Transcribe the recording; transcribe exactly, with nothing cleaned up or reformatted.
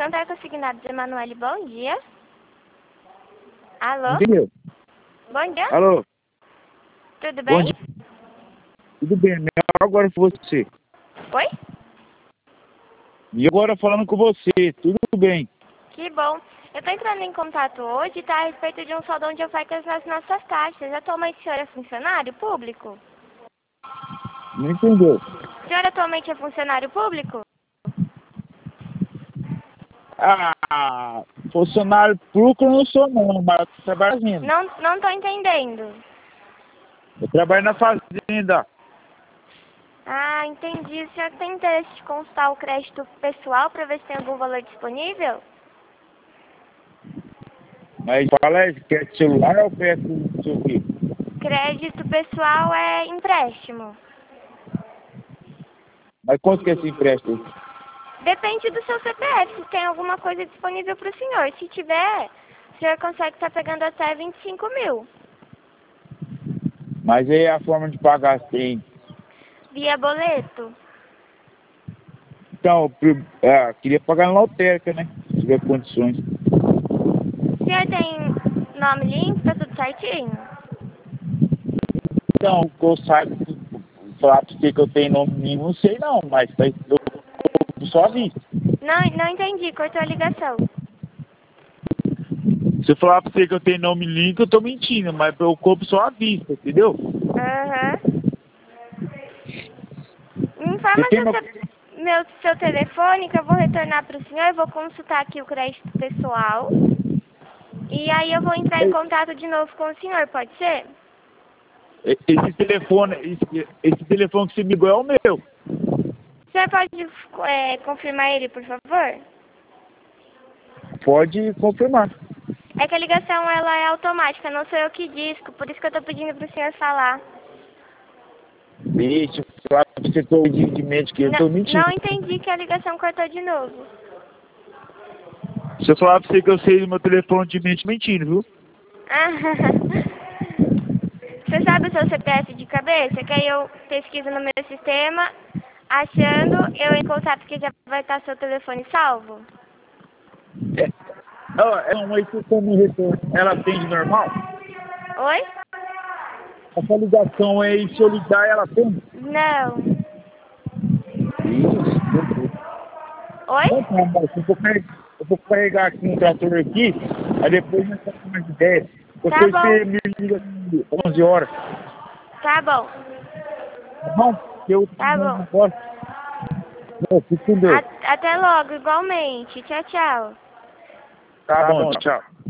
Santa Consignados Emanuele, bom dia. Alô? Bom dia. Bom dia. Alô? Tudo bem? Bom dia. Tudo bem, melhor agora com você. Oi? E agora falando com você, tudo bem. Que bom. Eu tô entrando em contato hoje, tá, a respeito de um soldão de ofertas nas nossas taxas. Atualmente o senhor é funcionário público? Não entendeu? O senhor atualmente é funcionário público? Ah, funcionário público eu não sou não, mas eu trabalho na fazenda. Não, não tô entendendo. Eu trabalho na fazenda. Ah, entendi. O senhor tem interesse de consultar o crédito pessoal para ver se tem algum valor disponível? Mas fala aí, quer celular ou quer não sei o quê? Crédito pessoal é empréstimo. Mas quanto que é esse empréstimo? Depende do seu C P F, se tem alguma coisa disponível para o senhor. Se tiver, o senhor consegue estar pegando até vinte e cinco mil. Mas aí a forma de pagar tem. Via boleto. Então, eu é, queria pagar na lotérica, né? Se tiver condições. O senhor tem nome limpo, tá tudo certinho? Então, o que eu saiba, falar pra você que eu tenho nome mínimo, não sei não, mas eu só vi. Não, não entendi, cortou a ligação. Se eu falar pra você que eu tenho nome limpo, eu tô mentindo, mas eu compro só à vista, entendeu? Aham. Me informa Você tem seu, uma... ce- meu, seu telefone que eu vou retornar para o senhor, eu vou consultar aqui o crédito pessoal. E aí eu vou entrar em contato de novo com o senhor, pode ser? Esse telefone, esse, esse telefone que você me ligou é o meu. O senhor pode é, confirmar ele, por favor? Pode confirmar. É que a ligação ela é automática, não sou eu que disco, por isso que eu tô pedindo pro senhor falar. Deixa eu falar pra você que eu de mente que eu Não, tô mentindo. não entendi que a ligação cortou de novo. Se eu falar pra você que eu sei do meu telefone de mente, mentindo, viu? Ah, você sabe o seu C P F de cabeça? Que aí eu pesquiso no meu sistema, achando, eu em contato que já vai estar seu telefone salvo? É, ela, é uma exceção no retorno. Ela atende normal? Oi? Essa ligação aí, se eu ligar, ela atende? Não. Isso. Oi? Então, tá, moço, eu vou carregar, eu vou carregar aqui um trator aqui, aí depois nós temos mais ideia. Tá Depois bom. você me liga às onze horas. Tá bom. Tá bom? Eu Tá não bom. posso. Não, fique com Deus. A- até logo, igualmente. Tchau, tchau. Tá bom, tchau.